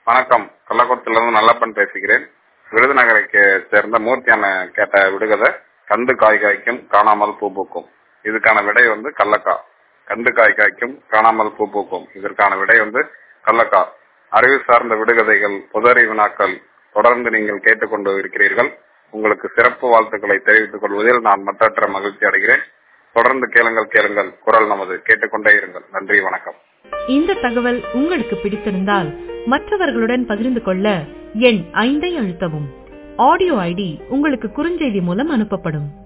வணக்கம். கள்ளக்குளத்திலிருந்து நல்லப்பன் பேசுகிறேன். விருதுநகரை சேர்ந்த மூர்த்தி அண்ணன் கேட்ட விடுகதை கந்து காய் காய்க்கும் காணாமல் பூ பூக்கும். இதுக்கான விடை கல்லக்கா. கந்து காய் காய்க்கும் காணாமல் பூ பூக்கும். இதற்கான விடை கல்லக்கா. அறிவு சார்ந்த விடுகதைகள், பொதறி வினாக்கள் தொடர்ந்து நீங்கள் கேட்டுக்கொண்டு இருக்கிறீர்கள். உங்களுக்கு சிறப்பு வாழ்த்துக்களை தெரிவித்துக் கொள்வதில் நான் மற்றற்ற மகிழ்ச்சி அடைகிறேன். தொடர்ந்து கேளுங்கள் குரல் நமது. கேட்டுக்கொண்டே இருங்கள். நன்றி, வணக்கம். இந்த தகவல் உங்களுக்கு பிடித்திருந்தால் மற்றவர்களுடன் பகிர்ந்து கொள்ள எண் 5 அழுத்தவும். ஆடியோ ஐடி உங்களுக்கு குறுஞ்செய்தி மூலம் அனுப்பப்படும்.